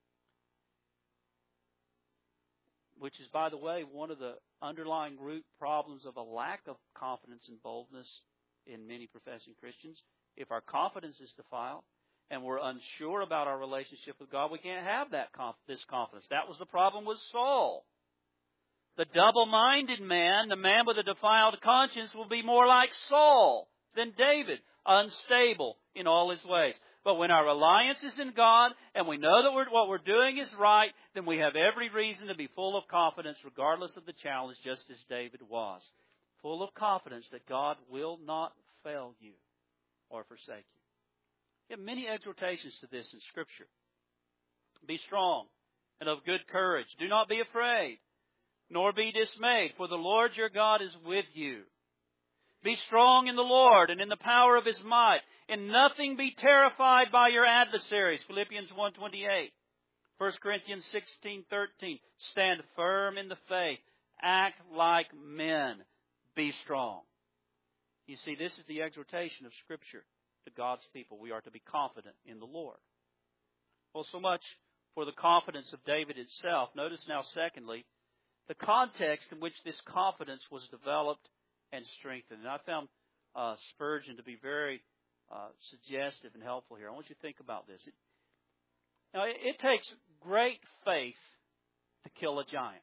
which is, by the way, one of the underlying root problems of a lack of confidence and boldness in many professing Christians. If our confidence is defiled, and we're unsure about our relationship with God, we can't have that conf- this confidence. That was the problem with Saul. The double-minded man, the man with a defiled conscience, will be more like Saul than David, unstable in all his ways. But when our reliance is in God, and we know that we're, what we're doing is right, then we have every reason to be full of confidence, regardless of the challenge, just as David was. Full of confidence that God will not fail you or forsake you. We have many exhortations to this in Scripture. Be strong and of good courage. Do not be afraid, nor be dismayed, for the Lord your God is with you. Be strong in the Lord and in the power of His might. In nothing be terrified by your adversaries. Philippians one twenty-eight. First Corinthians sixteen thirteen. Stand firm in the faith. Act like men. Be strong. You see, this is the exhortation of Scripture to God's people. We are to be confident in the Lord. Well, so much for the confidence of David itself. Notice now, secondly, the context in which this confidence was developed and strengthened. And I found uh, Spurgeon to be very uh, suggestive and helpful here. I want you to think about this. It, now, it, it takes great faith to kill a giant.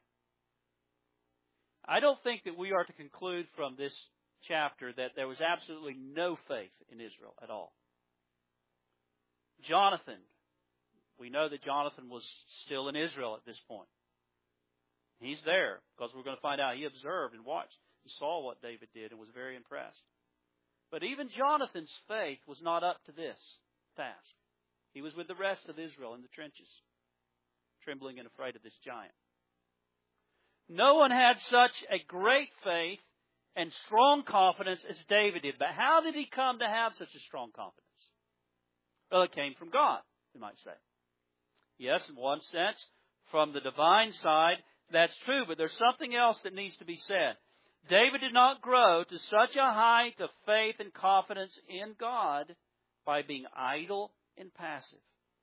I don't think that we are to conclude from this chapter that there was absolutely no faith in Israel at all. Jonathan, we know that Jonathan was still in Israel at this point. He's there because we're going to find out he observed and watched and saw what David did and was very impressed. But even Jonathan's faith was not up to this task. He was with the rest of Israel in the trenches, trembling and afraid of this giant. No one had such a great faith and strong confidence as David did. But how did he come to have such a strong confidence? Well, it came from God, we might say. Yes, in one sense, from the divine side, that's true. But there's something else that needs to be said. David did not grow to such a height of faith and confidence in God by being idle and passive.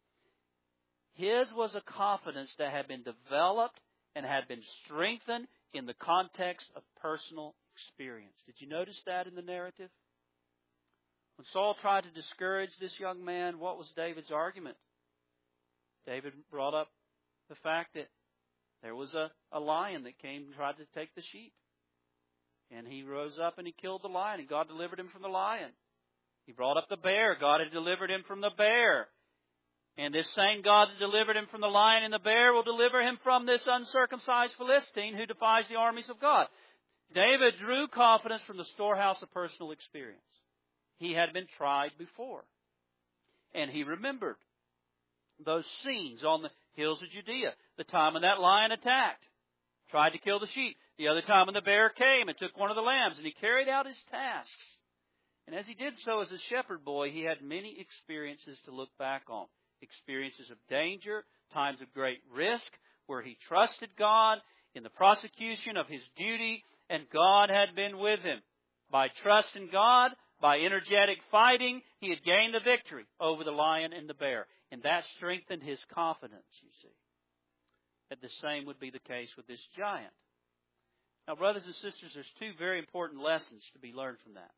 His was a confidence that had been developed and had been strengthened in the context of personal experience. Did you notice that in the narrative? When Saul tried to discourage this young man, what was David's argument? David brought up the fact that there was a, a lion that came and tried to take the sheep. And he rose up and he killed the lion, and God delivered him from the lion. He brought up the bear. God had delivered him from the bear. And this same God that delivered him from the lion and the bear will deliver him from this uncircumcised Philistine who defies the armies of God. David drew confidence from the storehouse of personal experience. He had been tried before. And he remembered those scenes on the hills of Judea. The time when that lion attacked, tried to kill the sheep. The other time when the bear came and took one of the lambs, and he carried out his tasks. And as he did so as a shepherd boy, he had many experiences to look back on. Experiences of danger, times of great risk, where he trusted God in the prosecution of his duty, and God had been with him. By trust in God, by energetic fighting, he had gained the victory over the lion and the bear. And that strengthened his confidence, you see. That the same would be the case with this giant. Now, brothers and sisters, there's two very important lessons to be learned from that.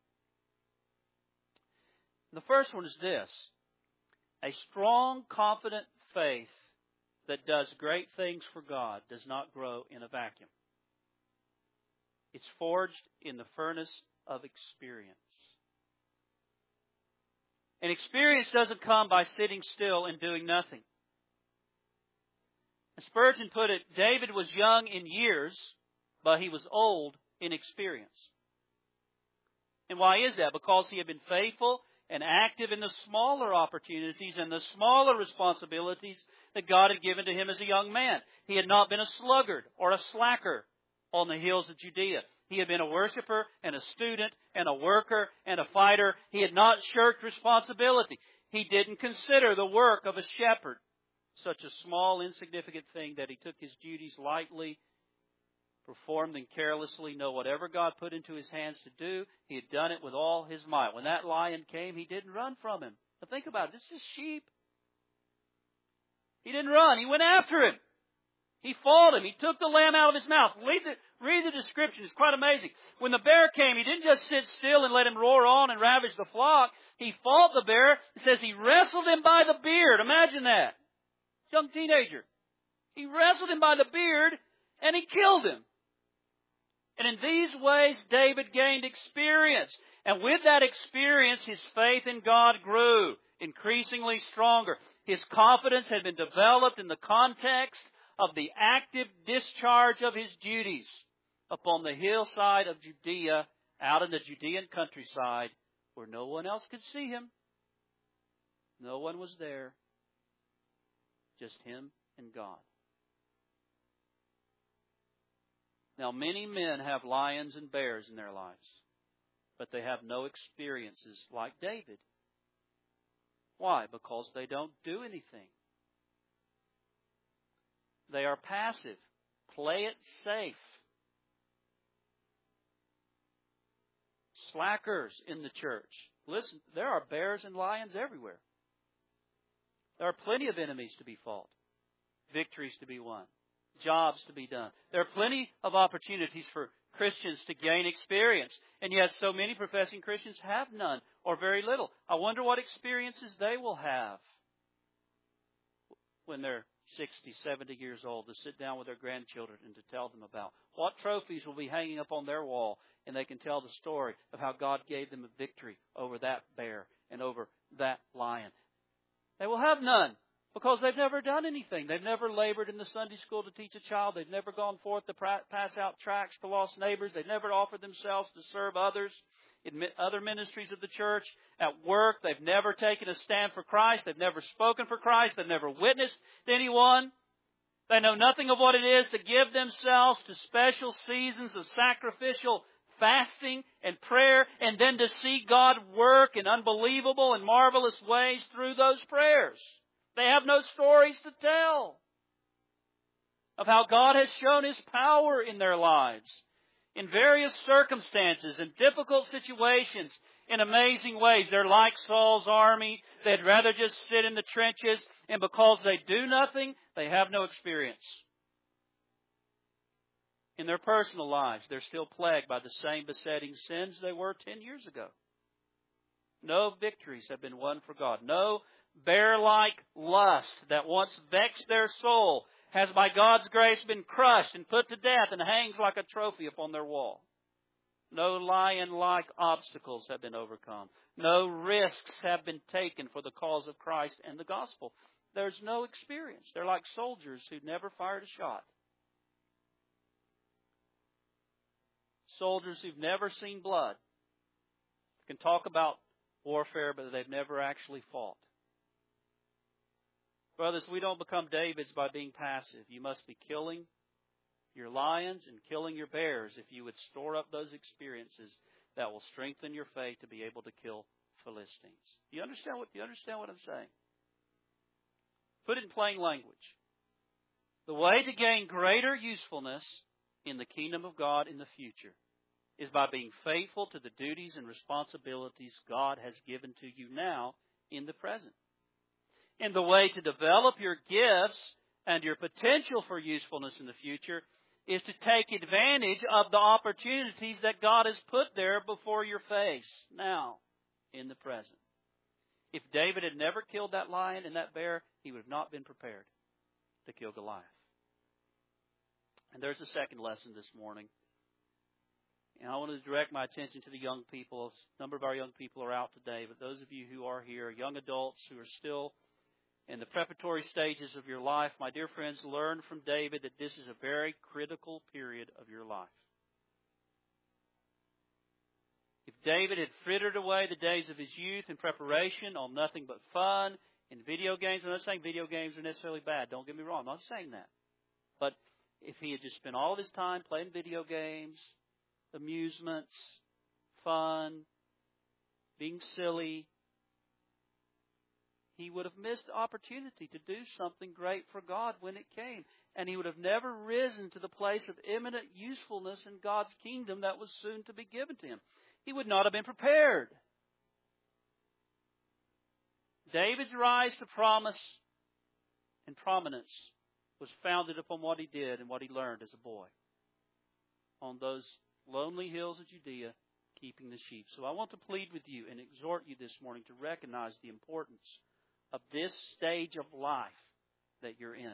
The first one is this. A strong, confident faith that does great things for God does not grow in a vacuum. It's forged in the furnace of experience. And experience doesn't come by sitting still and doing nothing. As Spurgeon put it, David was young in years, but he was old in experience. And why is that? Because he had been faithful and active in the smaller opportunities and the smaller responsibilities that God had given to him as a young man. He had not been a sluggard or a slacker on the hills of Judea. He had been a worshiper and a student and a worker and a fighter. He had not shirked responsibility. He didn't consider the work of a shepherd such a small, insignificant thing that he took his duties lightly, performed them carelessly, know whatever God put into his hands to do, he had done it with all his might. When that lion came, he didn't run from him. Now think about it. This is sheep. He didn't run. He went after him. He fought him. He took the lamb out of his mouth, Read the description. It's quite amazing. When the bear came, he didn't just sit still and let him roar on and ravage the flock. He fought the bear. It says he wrestled him by the beard. Imagine that. Young teenager. He wrestled him by the beard and he killed him. And in these ways, David gained experience. And with that experience, his faith in God grew increasingly stronger. His confidence had been developed in the context of the active discharge of his duties upon the hillside of Judea, out in the Judean countryside, where no one else could see him. No one was there. Just him and God. Now, many men have lions and bears in their lives, but they have no experiences like David. Why? Because they don't do anything. They are passive. Play it safe. Slackers in the church. Listen, there are bears and lions everywhere. There are plenty of enemies to be fought, victories to be won, jobs to be done. There are plenty of opportunities for Christians to gain experience. And yet so many professing Christians have none or very little. I wonder what experiences they will have when they're sixty, seventy years old, to sit down with their grandchildren and to tell them about. What trophies will be hanging up on their wall, and they can tell the story of how God gave them a victory over that bear and over that lion. They will have none, because they've never done anything. They've never labored in the Sunday school to teach a child. They've never gone forth to pass out tracts to lost neighbors. They've never offered themselves to serve others in other ministries of the church. At work, they've never taken a stand for Christ. They've never spoken for Christ. They've never witnessed to anyone. They know nothing of what it is to give themselves to special seasons of sacrificial fasting and prayer, and then to see God work in unbelievable and marvelous ways through those prayers. They have no stories to tell of how God has shown His power in their lives, in various circumstances and difficult situations, in amazing ways. They're like Saul's army. They'd rather just sit in the trenches, and because they do nothing, they have no experience. In their personal lives, they're still plagued by the same besetting sins they were ten years ago. No victories have been won for God. No bear-like lust that once vexed their soul has by God's grace been crushed and put to death and hangs like a trophy upon their wall. No lion-like obstacles have been overcome. No risks have been taken for the cause of Christ and the gospel. There's no experience. They're like soldiers who never fired a shot. Soldiers who've never seen blood can talk about warfare, but they've never actually fought. Brothers, we don't become Davids by being passive. You must be killing your lions and killing your bears if you would store up those experiences that will strengthen your faith to be able to kill Philistines. Do you understand what, do you understand what I'm saying? Put it in plain language. The way to gain greater usefulness in the kingdom of God in the future is by being faithful to the duties and responsibilities God has given to you now in the present. And the way to develop your gifts and your potential for usefulness in the future is to take advantage of the opportunities that God has put there before your face now in the present. If David had never killed that lion and that bear, he would have not been prepared to kill Goliath. And there's a second lesson this morning. And I want to direct my attention to the young people. A number of our young people are out today, but those of you who are here, young adults who are still in the preparatory stages of your life, my dear friends, learn from David that this is a very critical period of your life. If David had frittered away the days of his youth in preparation on nothing but fun and video games, I'm not saying video games are necessarily bad, don't get me wrong, I'm not saying that. But if he had just spent all of his time playing video games, amusements, fun, being silly, he would have missed the opportunity to do something great for God when it came. And he would have never risen to the place of eminent usefulness in God's kingdom that was soon to be given to him. He would not have been prepared. David's rise to promise and prominence was founded upon what he did and what he learned as a boy. on those lonely hills of Judea, keeping the sheep. So I want to plead with you and exhort you this morning to recognize the importance of this stage of life that you're in.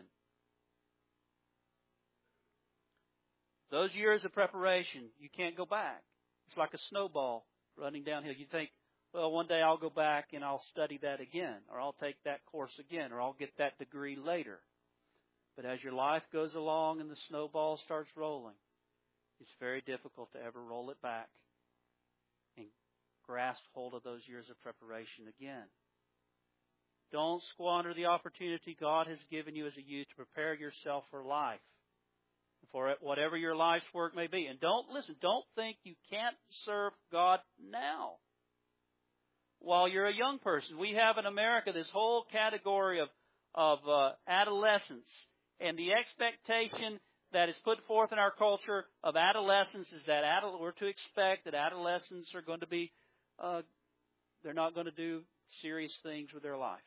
Those years of preparation, you can't go back. It's like a snowball running downhill. You think, well, one day I'll go back and I'll study that again, or I'll take that course again, or I'll get that degree later. But as your life goes along and the snowball starts rolling, it's very difficult to ever roll it back and grasp hold of those years of preparation again. Don't squander the opportunity God has given you as a youth to prepare yourself for life, for whatever your life's work may be. And don't, listen, don't think you can't serve God now while you're a young person. We have in America this whole category of, of uh, adolescence, and the expectation that is put forth in our culture of adolescence is that adult, we're to expect that adolescents are going to be, uh, they're not going to do serious things with their life.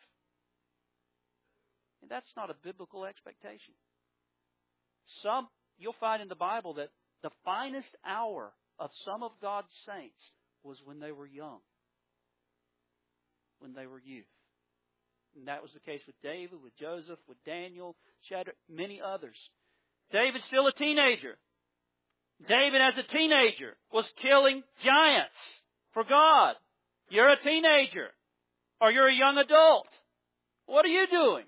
And that's not a biblical expectation. Some, you'll find in the Bible that the finest hour of some of God's saints was when they were young, when they were youth. And that was the case with David, with Joseph, with Daniel, Shadrach, many others. David's still a teenager. David, as a teenager, was killing giants for God. You're a teenager, or you're a young adult. What are you doing?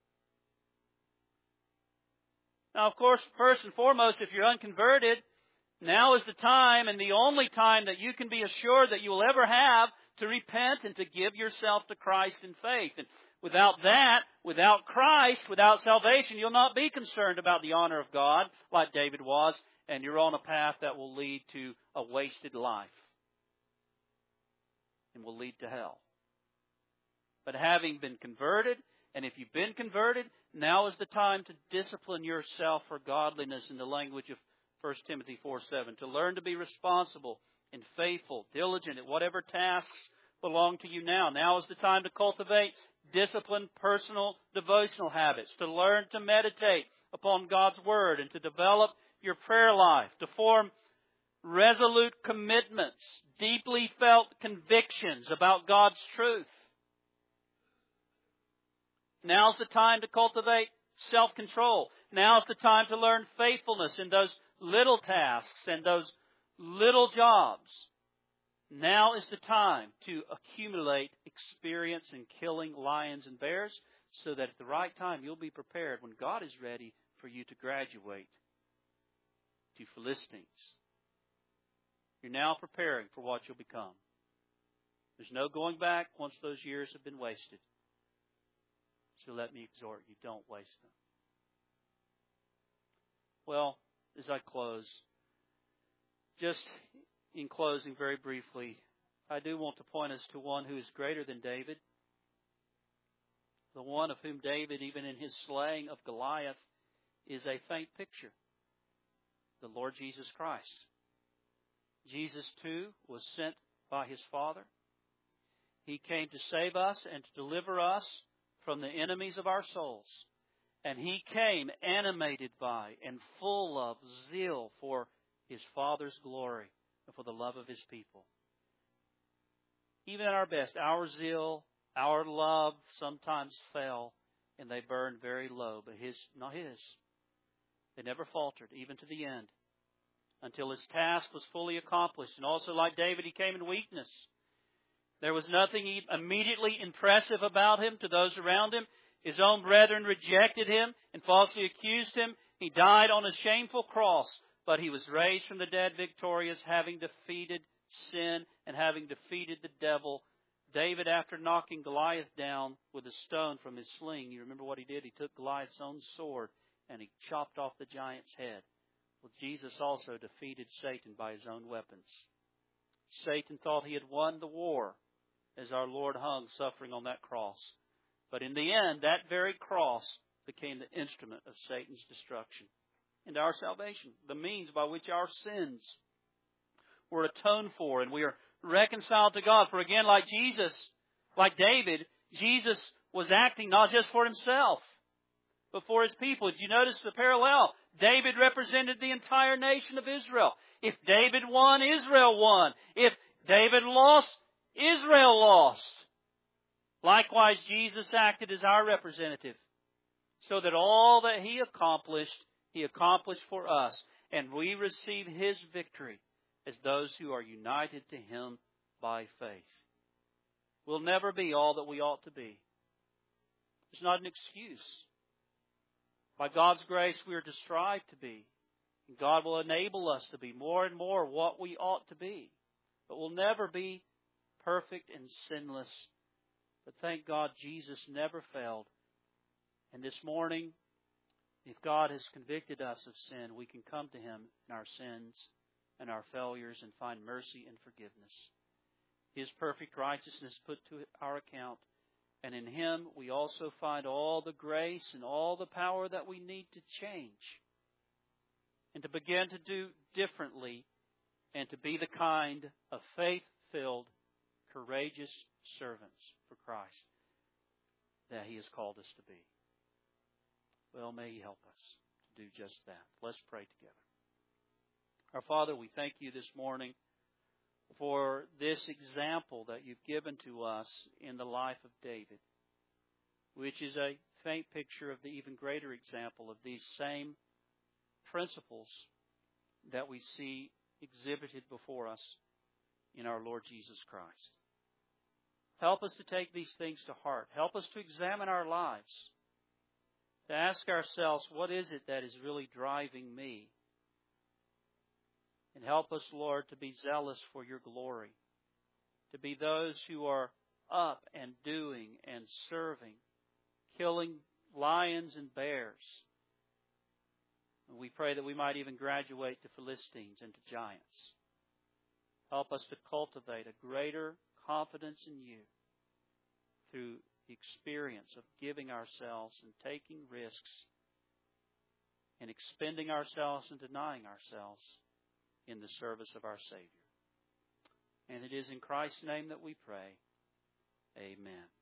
Now, of course, first and foremost, if you're unconverted, now is the time and the only time that you can be assured that you will ever have to repent and to give yourself to Christ in faith. And without that, without Christ, without salvation, you'll not be concerned about the honor of God like David was, and you're on a path that will lead to a wasted life and will lead to hell. But having been converted, and if you've been converted, now is the time to discipline yourself for godliness, in the language of First Timothy four seven, to learn to be responsible and faithful, diligent at whatever tasks belong to you now. Now is the time to cultivate disciplined personal devotional habits, to learn to meditate upon God's Word, and to develop your prayer life, to form resolute commitments, deeply felt convictions about God's truth. Now's the time to cultivate self-control. Now's the time to learn faithfulness in those little tasks and those little jobs. Now is the time to accumulate experience in killing lions and bears, so that at the right time you'll be prepared when God is ready for you to graduate to Philistines. You're now preparing for what you'll become. There's no going back once those years have been wasted. So let me exhort you, don't waste them. Well, as I close, just in closing very briefly, I do want to point us to one who is greater than David. The one of whom David, even in his slaying of Goliath, is a faint picture. The Lord Jesus Christ. Jesus, too, was sent by His Father. He came to save us and to deliver us from the enemies of our souls. And He came animated by and full of zeal for His Father's glory and for the love of His people. Even at our best, our zeal, our love sometimes fell and they burned very low, but His, not His. They never faltered, even to the end, until His task was fully accomplished. And also, like David, He came in weakness. There was nothing immediately impressive about Him to those around Him. His own brethren rejected Him and falsely accused Him. He died on a shameful cross, but He was raised from the dead victorious, having defeated sin and having defeated the devil. David, after knocking Goliath down with a stone from his sling, you remember what he did? He took Goliath's own sword and he chopped off the giant's head. Well, Jesus also defeated Satan by His own weapons. Satan thought he had won the war as our Lord hung suffering on that cross. But in the end, that very cross became the instrument of Satan's destruction and our salvation, the means by which our sins were atoned for and we are reconciled to God. For again, like Jesus, like David, Jesus was acting not just for Himself, but for His people. Did you notice the parallel? David represented the entire nation of Israel. If David won, Israel won. If David lost, Israel lost. Likewise, Jesus acted as our representative, so that all that He accomplished, He accomplished for us. And we receive His victory as those who are united to Him by faith. We'll never be all that we ought to be. It's not an excuse. By God's grace, we are to strive to be. And God will enable us to be more and more what we ought to be. But we'll never be perfect and sinless. But thank God Jesus never failed. And this morning, if God has convicted us of sin, we can come to Him in our sins and our failures and find mercy and forgiveness. His perfect righteousness put to our account. And in Him we also find all the grace and all the power that we need to change and to begin to do differently and to be the kind of faith-filled, courageous servants for Christ that He has called us to be. Well, may He help us to do just that. Let's pray together. Our Father, we thank You this morning for this example that You've given to us in the life of David, which is a faint picture of the even greater example of these same principles that we see exhibited before us in our Lord Jesus Christ. Help us to take these things to heart. Help us to examine our lives, to ask ourselves, what is it that is really driving me? And help us, Lord, to be zealous for Your glory, to be those who are up and doing and serving, killing lions and bears. And we pray that we might even graduate to Philistines and to giants. Help us to cultivate a greater confidence in You through the experience of giving ourselves and taking risks and expending ourselves and denying ourselves in the service of our Savior. And it is in Christ's name that we pray. Amen.